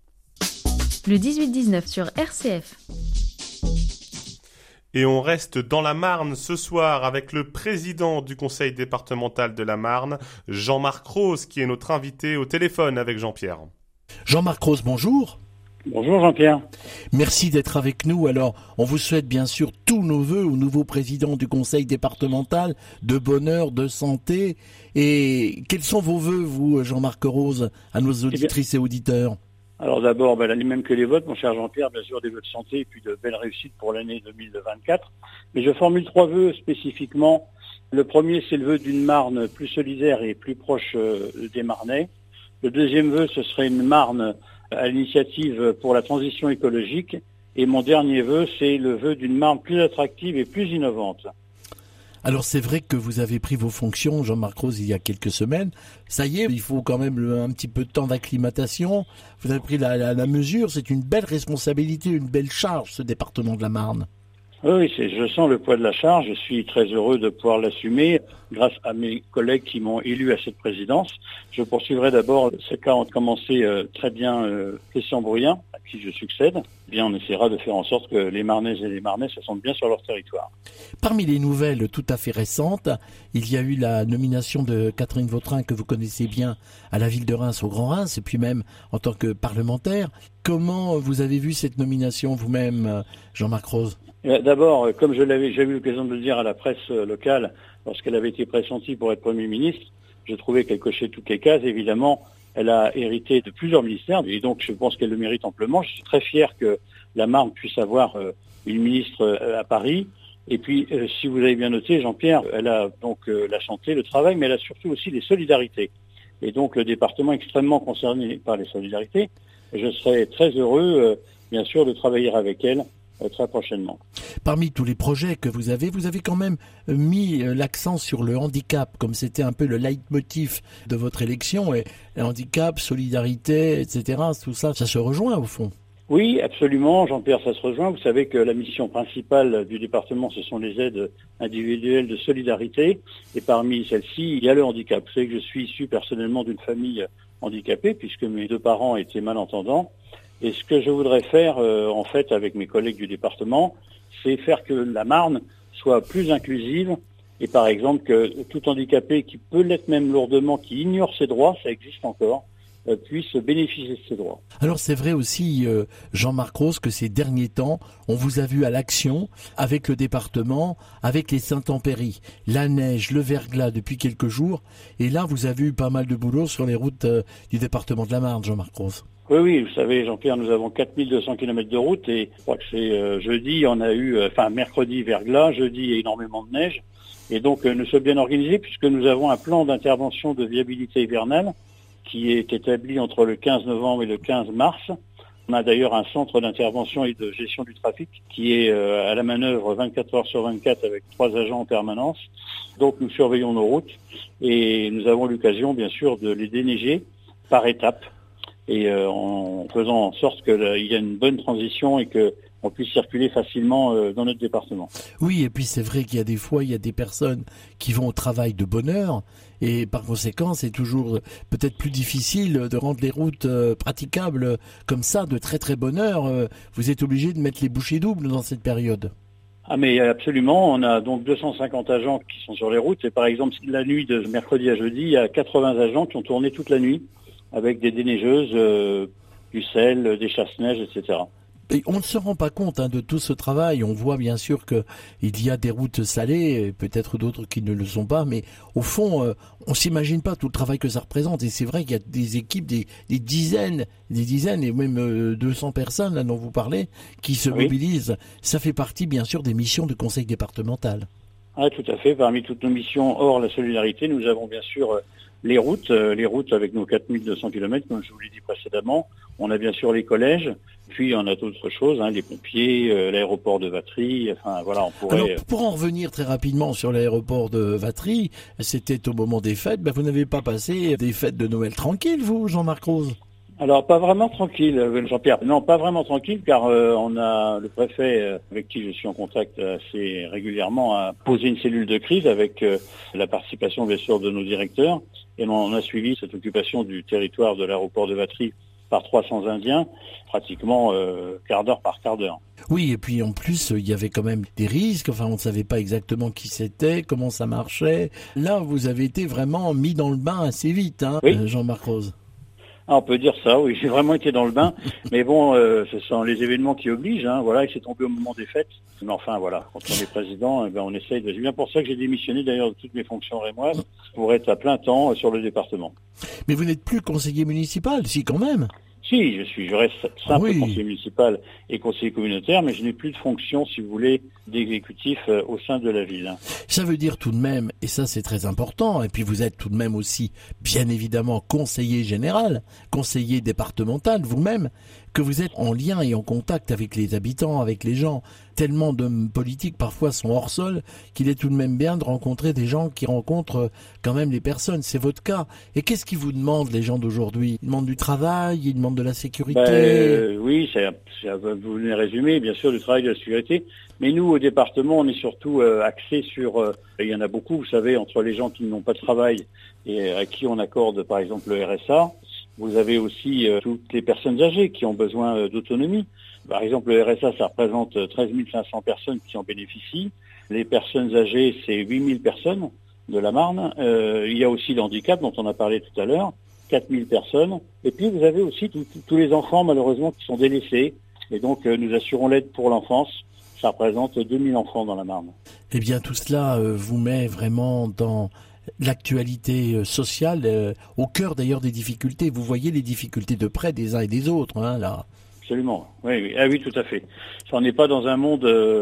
Le 18-19 sur RCF. Et on reste dans la Marne ce soir avec le président du conseil départemental de la Marne, Jean-Marc Rose, qui est notre invité au téléphone avec Jean-Pierre. Jean-Marc Rose, bonjour. Bonjour Jean-Pierre. Merci d'être avec nous. Alors, on vous souhaite bien sûr tous nos vœux au nouveau président du conseil départemental, de bonheur, de santé. Et quels sont vos vœux, vous, Jean-Marc Rose, à nos auditrices et auditeurs ? Alors d'abord, les mêmes que les vôtres, mon cher Jean-Pierre, bien sûr des vœux de santé et puis de belles réussites pour l'année 2024. Mais je formule 3 vœux spécifiquement. Le premier, c'est le vœu d'une Marne plus solidaire et plus proche des Marnais. Le deuxième vœu, ce serait une Marne à l'initiative pour la transition écologique. Et mon dernier vœu, c'est le vœu d'une Marne plus attractive et plus innovante. Alors c'est vrai que vous avez pris vos fonctions, Jean-Marc Rose, il y a quelques semaines. Ça y est, il faut quand même un petit peu de temps d'acclimatation. Vous avez pris la mesure, c'est une belle responsabilité, une belle charge, ce département de la Marne. Oui, je sens le poids de la charge. Je suis très heureux de pouvoir l'assumer grâce à mes collègues qui m'ont élu à cette présidence. Je poursuivrai d'abord ce qu'a commencé très bien Christian Brouillin, à qui je succède. Bien, on essaiera de faire en sorte que les Marnaises et les Marnais se sentent bien sur leur territoire. Parmi les nouvelles tout à fait récentes, il y a eu la nomination de Catherine Vautrin, que vous connaissez bien, à la ville de Reims, au Grand Reims, et puis même en tant que parlementaire. Comment vous avez vu cette nomination vous-même, Jean-Marc Rose ? D'abord, comme j'avais eu l'occasion de le dire à la presse locale, lorsqu'elle avait été pressentie pour être Premier ministre, je trouvais qu'elle cochait toutes les cases. Évidemment, elle a hérité de plusieurs ministères, et donc je pense qu'elle le mérite amplement. Je suis très fier que la Marne puisse avoir une ministre à Paris. Et puis, si vous avez bien noté, Jean-Pierre, elle a donc la santé, le travail, mais elle a surtout aussi les solidarités. Et donc, le département est extrêmement concerné par les solidarités. Je serai très heureux, bien sûr, de travailler avec elle très prochainement. Parmi tous les projets que vous avez quand même mis l'accent sur le handicap, comme c'était un peu le leitmotiv de votre élection, et le handicap, solidarité, etc., tout ça, ça se rejoint au fond. Oui, absolument, Jean-Pierre, ça se rejoint. Vous savez que la mission principale du département, ce sont les aides individuelles de solidarité. Et parmi celles-ci, il y a le handicap. Vous savez que je suis issu personnellement d'une famille handicapée, puisque mes 2 parents étaient malentendants. Et ce que je voudrais faire, en fait, avec mes collègues du département, c'est faire que la Marne soit plus inclusive. Et par exemple, que tout handicapé qui peut l'être même lourdement, qui ignore ses droits, ça existe encore, puisse bénéficier de ses droits. Alors c'est vrai aussi, Jean-Marc Rose, que ces derniers temps, on vous a vu à l'action avec le département, avec les intempéries, la neige, le verglas depuis quelques jours, et là vous avez eu pas mal de boulot sur les routes du département de la Marne, Jean-Marc Rose. Oui, vous savez, Jean-Pierre, nous avons 4200 km de route, et je crois que c'est jeudi, on a eu, mercredi verglas, jeudi énormément de neige, et donc nous sommes bien organisés puisque nous avons un plan d'intervention de viabilité hivernale qui est établi entre le 15 novembre et le 15 mars. On a d'ailleurs un centre d'intervention et de gestion du trafic qui est à la manœuvre 24 heures sur 24 avec 3 agents en permanence. Donc nous surveillons nos routes et nous avons l'occasion bien sûr de les déneiger par étapes et en faisant en sorte qu'il y ait une bonne transition et que on puisse circuler facilement dans notre département. Oui, et puis c'est vrai qu'il y a des fois, il y a des personnes qui vont au travail de bonne heure et par conséquent, c'est toujours peut-être plus difficile de rendre les routes praticables comme ça, de très très bonne heure. Vous êtes obligé de mettre les bouchées doubles dans cette période. Ah mais absolument, on a donc 250 agents qui sont sur les routes et par exemple la nuit de mercredi à jeudi, il y a 80 agents qui ont tourné toute la nuit avec des déneigeuses, du sel, des chasse-neige, etc. Et on ne se rend pas compte de tout ce travail. On voit bien sûr qu'il y a des routes salées, peut-être d'autres qui ne le sont pas, mais au fond, on s'imagine pas tout le travail que ça représente. Et c'est vrai qu'il y a des équipes, des dizaines et même 200 personnes là dont vous parlez, qui se mobilisent. Ça fait partie bien sûr des missions de conseil départemental. Ah, tout à fait. Parmi toutes nos missions hors la solidarité, nous avons bien sûr les routes avec nos 4200 km, comme je vous l'ai dit précédemment. On a bien sûr les collèges, puis on a d'autres choses, les pompiers, l'aéroport de Vatry, enfin voilà, on pourrait... Alors, pour en revenir très rapidement sur l'aéroport de Vatry, c'était au moment des fêtes, vous n'avez pas passé des fêtes de Noël tranquilles, vous, Jean-Marc Rose? Alors, pas vraiment tranquille, Jean-Pierre. Non, pas vraiment tranquille, car on a le préfet, avec qui je suis en contact assez régulièrement, a posé une cellule de crise avec la participation, bien sûr, de nos directeurs. Et on a suivi cette occupation du territoire de l'aéroport de Vatry par 300 Indiens, pratiquement quart d'heure par quart d'heure. Oui, et puis en plus, il y avait quand même des risques. Enfin, on ne savait pas exactement qui c'était, comment ça marchait. Là, vous avez été vraiment mis dans le bain assez vite, oui. Jean-Marc Rose. Ah, on peut dire ça, oui, j'ai vraiment été dans le bain, mais bon, ce sont les événements qui obligent, voilà, et c'est tombé au moment des fêtes. Mais enfin, voilà, quand on est président, on essaye de... C'est bien pour ça que j'ai démissionné d'ailleurs de toutes mes fonctions rémoises pour être à plein temps sur le département. Mais vous n'êtes plus conseiller municipal, si quand même? Si, je reste simple conseiller municipal et conseiller communautaire, mais je n'ai plus de fonction, si vous voulez, d'exécutif au sein de la ville. Ça veut dire tout de même, et ça c'est très important, et puis vous êtes tout de même aussi, bien évidemment, conseiller général, conseiller départemental vous-même, que vous êtes en lien et en contact avec les habitants, avec les gens. Tellement d'hommes politiques parfois sont hors sol qu'il est tout de même bien de rencontrer des gens qui rencontrent quand même les personnes. C'est votre cas. Et qu'est-ce qu'ils vous demandent, les gens d'aujourd'hui? Ils demandent du travail, ils demandent de la sécurité. Oui, vous venez résumer, bien sûr, du travail, de la sécurité. Mais nous, au département, on est surtout axé sur... il y en a beaucoup, vous savez, entre les gens qui n'ont pas de travail et à qui on accorde, par exemple, le RSA. Vous avez aussi toutes les personnes âgées qui ont besoin d'autonomie. Par exemple, le RSA, ça représente 13 500 personnes qui en bénéficient. Les personnes âgées, c'est 8 000 personnes de la Marne. Il y a aussi le handicap, dont on a parlé tout à l'heure, 4 000 personnes. Et puis, vous avez aussi tous les enfants, malheureusement, qui sont délaissés. Et donc, nous assurons l'aide pour l'enfance. Ça représente 2 000 enfants dans la Marne. Eh bien, tout cela vous met vraiment dans... l'actualité sociale, au cœur d'ailleurs des difficultés. Vous voyez les difficultés de près des uns et des autres, là. Absolument, oui. Ah oui, tout à fait. On n'est pas dans un monde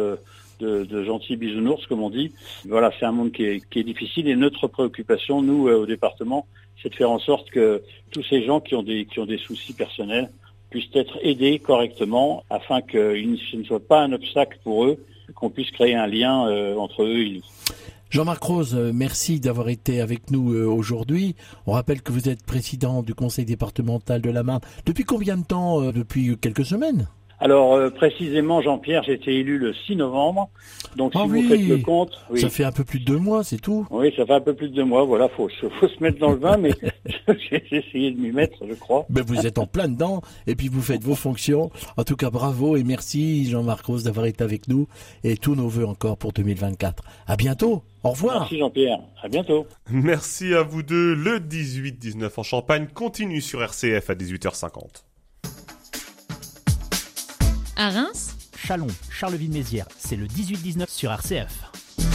de gentils bisounours, comme on dit. Voilà, c'est un monde qui est difficile et notre préoccupation, nous, au département, c'est de faire en sorte que tous ces gens qui ont des soucis personnels puissent être aidés correctement afin que ce ne soit pas un obstacle pour eux, qu'on puisse créer un lien entre eux et nous. Jean-Marc Rose, merci d'avoir été avec nous aujourd'hui. On rappelle que vous êtes président du conseil départemental de la Marne. Depuis combien de temps? Depuis quelques semaines? Alors précisément, Jean-Pierre, j'ai été élu le 6 novembre. Donc si vous faites le compte... Oui. Ça fait un peu plus de 2 mois, c'est tout? Oui, ça fait un peu plus de 2 mois. Voilà, faut se mettre dans le bain, mais j'ai essayé de m'y mettre, je crois. Ben, vous êtes en plein dedans, et puis vous faites vos fonctions. En tout cas, bravo et merci Jean-Marc Rose d'avoir été avec nous. Et tous nos vœux encore pour 2024. À bientôt. Au revoir. Merci Jean-Pierre. À bientôt. Merci à vous deux. Le 18-19 en Champagne continue sur RCF à 18h50. À Reims, Chalon, Charleville-Mézières, c'est le 18-19 sur RCF.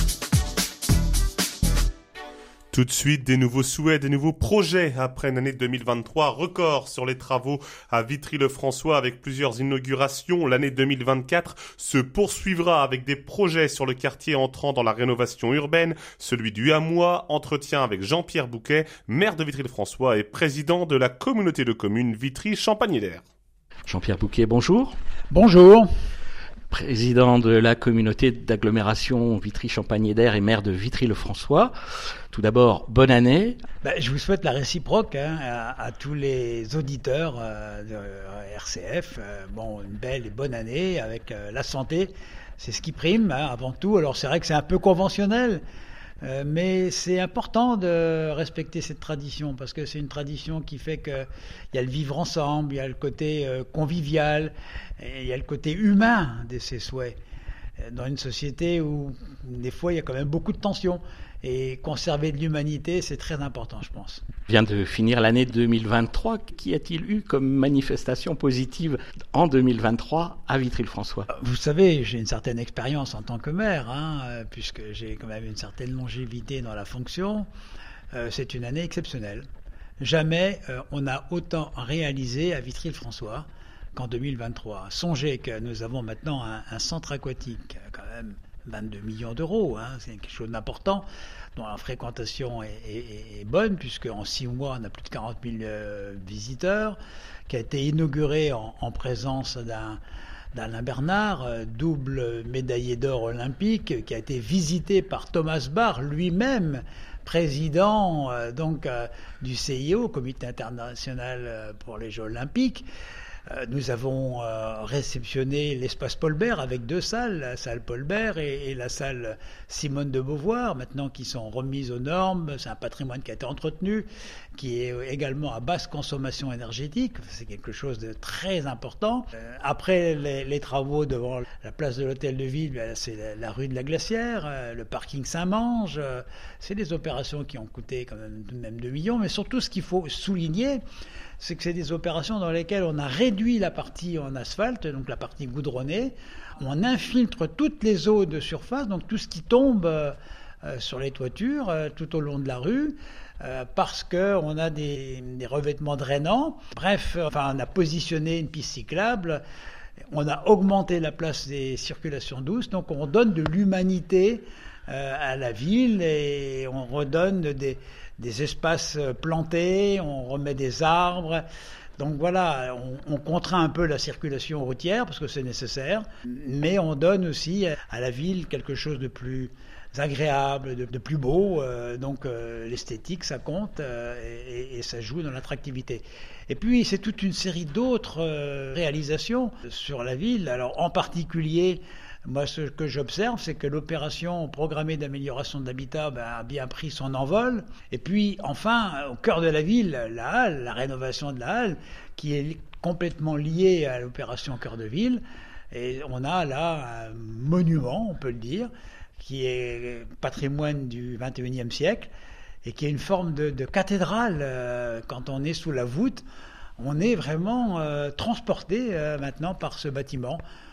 Tout de suite, des nouveaux souhaits, des nouveaux projets après une année 2023 record sur les travaux à Vitry-le-François avec plusieurs inaugurations. L'année 2024 se poursuivra avec des projets sur le quartier entrant dans la rénovation urbaine, celui du Hamois, entretien avec Jean-Pierre Bouquet, maire de Vitry-le-François et président de la communauté de communes Vitry-Champagne-Eder. Jean-Pierre Bouquet, bonjour. Bonjour. Président de la communauté d'agglomération Vitry-Champagne-Eder et maire de Vitry-le-François. Tout d'abord, bonne année. Je vous souhaite la réciproque à tous les auditeurs de RCF. Une belle et bonne année avec la santé. C'est ce qui prime avant tout. Alors c'est vrai que c'est un peu conventionnel. Mais c'est important de respecter cette tradition parce que c'est une tradition qui fait qu'il y a le vivre ensemble, il y a le côté convivial, et il y a le côté humain de ces souhaits. Dans une société où des fois il y a quand même beaucoup de tensions et conserver de l'humanité, c'est très important, je pense. On vient de finir l'année 2023. Qu'y a-t-il eu comme manifestation positive en 2023 à Vitry-le-François? Vous savez, j'ai une certaine expérience en tant que maire, puisque j'ai quand même une certaine longévité dans la fonction. C'est une année exceptionnelle. Jamais on a autant réalisé à Vitry-le-François qu'en 2023. Songez que nous avons maintenant un centre aquatique, quand même 22 millions d'euros, c'est quelque chose d'important, dont la fréquentation est bonne, puisqu'en 6 mois, on a plus de 40 000 visiteurs, qui a été inauguré en présence d'Alain Bernard, double médaillé d'or olympique, qui a été visité par Thomas Bach lui-même, président du CIO, Comité international pour les Jeux olympiques. Nous avons réceptionné l'espace Paul Bert avec 2 salles, la salle Paul Bert et la salle Simone de Beauvoir, maintenant qui sont remises aux normes. C'est un patrimoine qui a été entretenu, qui est également à basse consommation énergétique. C'est quelque chose de très important. Après les travaux devant la place de l'Hôtel de Ville, c'est la rue de la Glacière, le parking Saint-Mange. C'est des opérations qui ont coûté quand même 2 millions, mais surtout ce qu'il faut souligner, c'est que c'est des opérations dans lesquelles on a réduit la partie en asphalte, donc la partie goudronnée. On infiltre toutes les eaux de surface, donc tout ce qui tombe sur les toitures tout au long de la rue, parce qu'on a des revêtements drainants. Bref, on a positionné une piste cyclable, on a augmenté la place des circulations douces, donc on donne de l'humanité à la ville et on redonne des espaces plantés, on remet des arbres. Donc voilà, on contraint un peu la circulation routière parce que c'est nécessaire, mais on donne aussi à la ville quelque chose de plus agréable, de plus beau. Donc l'esthétique, ça compte et ça joue dans l'attractivité. Et puis c'est toute une série d'autres réalisations sur la ville. Alors en particulier, moi, ce que j'observe, c'est que l'opération programmée d'amélioration de l'habitat a bien pris son envol. Et puis, enfin, au cœur de la ville, la halle, la rénovation de la halle, qui est complètement liée à l'opération cœur de ville. Et on a là un monument, on peut le dire, qui est patrimoine du XXIe siècle et qui est une forme de cathédrale. Quand on est sous la voûte, on est vraiment transporté maintenant par ce bâtiment,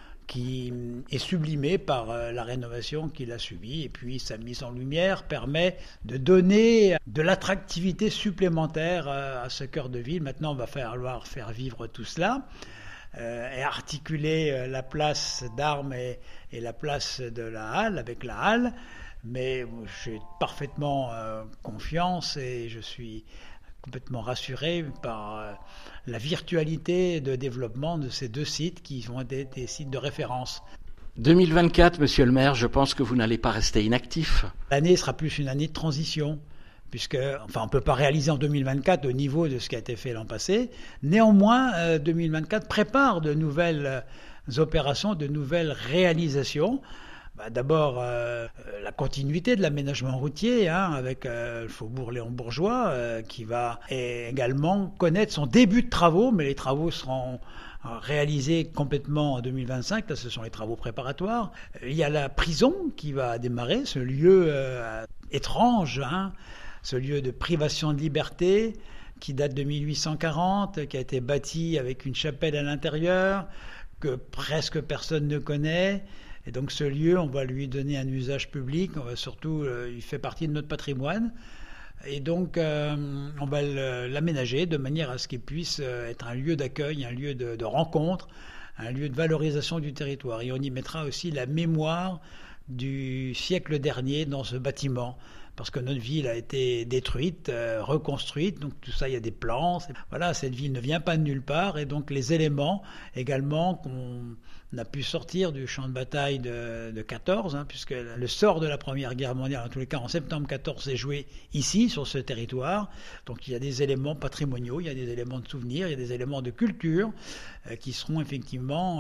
qui est sublimé par la rénovation qu'il a subie. Et puis sa mise en lumière permet de donner de l'attractivité supplémentaire à ce cœur de ville. Maintenant, on va falloir faire vivre tout cela et articuler la place d'Armes et la place de la Halle avec la Halle. Mais j'ai parfaitement confiance et je suis complètement rassuré par la virtualité de développement de ces 2 sites qui vont être des sites de référence. 2024, monsieur le maire, je pense que vous n'allez pas rester inactif. L'année sera plus une année de transition, puisque, on ne peut pas réaliser en 2024 au niveau de ce qui a été fait l'an passé. Néanmoins, 2024 prépare de nouvelles opérations, de nouvelles réalisations. D'abord, la continuité de l'aménagement routier, avec le faubourg Léon Bourgeois, qui va également connaître son début de travaux, mais les travaux seront réalisés complètement en 2025. Là, ce sont les travaux préparatoires. Il y a la prison qui va démarrer, ce lieu étrange, ce lieu de privation de liberté qui date de 1840, qui a été bâti avec une chapelle à l'intérieur, que presque personne ne connaît. Et donc ce lieu, on va lui donner un usage public, surtout il fait partie de notre patrimoine. Et donc on va l'aménager de manière à ce qu'il puisse être un lieu d'accueil, un lieu de rencontre, un lieu de valorisation du territoire. Et on y mettra aussi la mémoire du siècle dernier dans ce bâtiment, parce que notre ville a été détruite, reconstruite, donc tout ça, il y a des plans. Voilà, cette ville ne vient pas de nulle part, et donc les éléments également qu'on a pu sortir du champ de bataille de 14, puisque le sort de la Première Guerre mondiale, en tous les cas en septembre 14, s'est joué ici, sur ce territoire. Donc il y a des éléments patrimoniaux, il y a des éléments de souvenirs, il y a des éléments de culture qui seront effectivement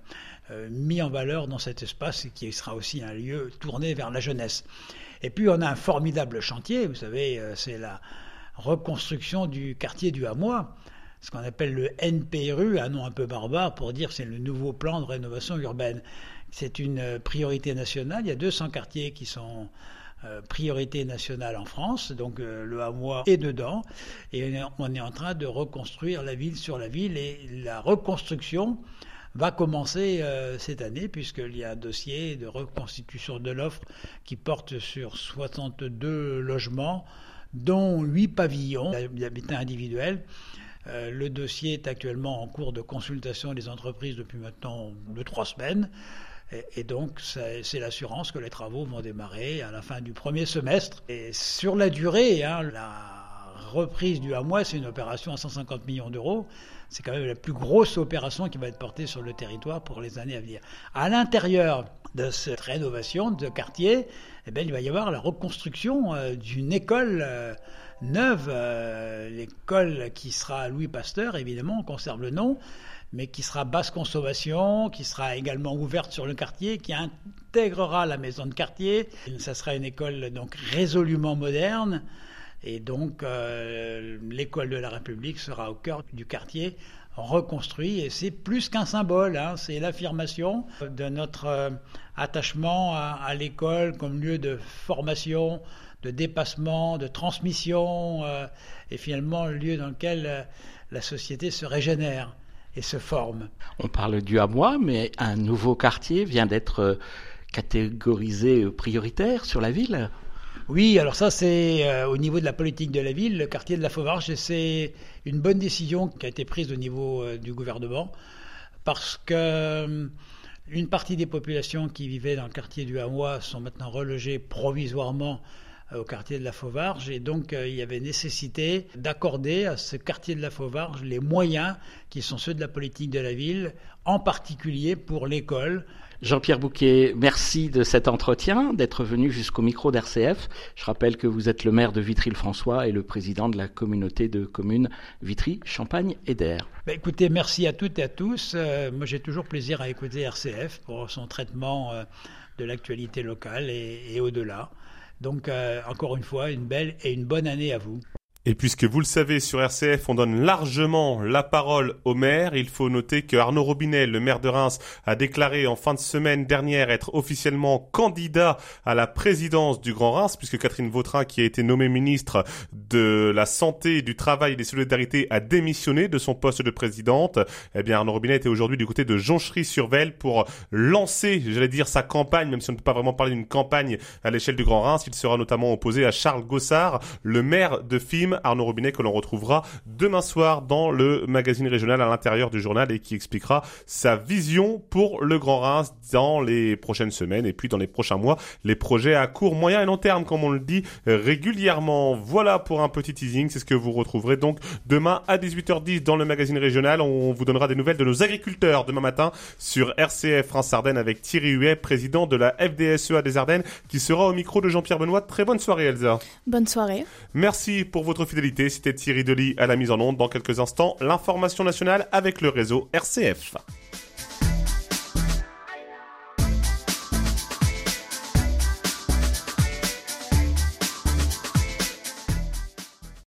mis en valeur dans cet espace, et qui sera aussi un lieu tourné vers la jeunesse. Et puis on a un formidable chantier, vous savez, c'est la reconstruction du quartier du Hamois, ce qu'on appelle le NPRU, un nom un peu barbare pour dire que c'est le nouveau plan de rénovation urbaine. C'est une priorité nationale, il y a 200 quartiers qui sont priorité nationale en France, donc le Hamois est dedans, et on est en train de reconstruire la ville sur la ville, et la reconstruction va commencer cette année, puisqu'il y a un dossier de reconstitution de l'offre qui porte sur 62 logements, dont 8 pavillons d'habitat individuel. Le dossier est actuellement en cours de consultation des entreprises depuis maintenant 2-3 semaines. Et donc, c'est l'assurance que les travaux vont démarrer à la fin du premier semestre. Et sur la durée, la reprise du Hamois, c'est une opération à 150 millions d'euros. C'est quand même la plus grosse opération qui va être portée sur le territoire pour les années à venir. À l'intérieur de cette rénovation de quartier, il va y avoir la reconstruction d'une école neuve, l'école qui sera Louis Pasteur, évidemment, on conserve le nom, mais qui sera basse consommation, qui sera également ouverte sur le quartier, qui intégrera la maison de quartier. Ça sera une école donc résolument moderne. Et donc, l'école de la République sera au cœur du quartier reconstruit. Et c'est plus qu'un symbole, c'est l'affirmation de notre attachement à l'école comme lieu de formation, de dépassement, de transmission, et finalement le lieu dans lequel la société se régénère et se forme. On parle du Hamois, mais un nouveau quartier vient d'être catégorisé prioritaire sur la ville. Oui, alors ça c'est au niveau de la politique de la ville, le quartier de la Fauvarge, et c'est une bonne décision qui a été prise au niveau du gouvernement, parce que une partie des populations qui vivaient dans le quartier du Hamois sont maintenant relogées provisoirement au quartier de la Fauvarge, et donc il y avait nécessité d'accorder à ce quartier de la Fauvarge les moyens qui sont ceux de la politique de la ville, en particulier pour l'école. Jean-Pierre Bouquet, merci de cet entretien, d'être venu jusqu'au micro d'RCF. Je rappelle que vous êtes le maire de Vitry-le-François et le président de la communauté de communes Vitry-Champagne-Eder. Écoutez, merci à toutes et à tous. Moi, j'ai toujours plaisir à écouter RCF pour son traitement de l'actualité locale et au-delà. Donc, encore une fois, une belle et une bonne année à vous. Et puisque vous le savez, sur RCF, on donne largement la parole au maire, il faut noter que Arnaud Robinet, le maire de Reims, a déclaré en fin de semaine dernière être officiellement candidat à la présidence du Grand Reims, puisque Catherine Vautrin, qui a été nommée ministre de la Santé, du Travail et des Solidarités, a démissionné de son poste de présidente. Eh bien, Arnaud Robinet était aujourd'hui du côté de Jonchery-sur-Vesle pour lancer, j'allais dire, sa campagne, même si on ne peut pas vraiment parler d'une campagne à l'échelle du Grand Reims. Il sera notamment opposé à Charles Gossard, le maire de Fismes, anonyme, Arnaud Robinet, que l'on retrouvera demain soir dans le magazine régional à l'intérieur du journal et qui expliquera sa vision pour le Grand Reims dans les prochaines semaines et puis dans les prochains mois, les projets à court, moyen et long terme, comme on le dit régulièrement. Voilà pour un petit teasing, c'est ce que vous retrouverez donc demain à 18h10 dans le magazine régional. On vous donnera des nouvelles de nos agriculteurs demain matin sur RCF Reims-Ardennes avec Thierry Huet, président de la FDSEA des Ardennes, qui sera au micro de Jean-Pierre Benoît. Très bonne soirée, Elsa. Bonne soirée. Merci pour votre fidélité. C'était Thierry Delis à la mise en onde. Dans quelques instants, l'information nationale avec le réseau RCF.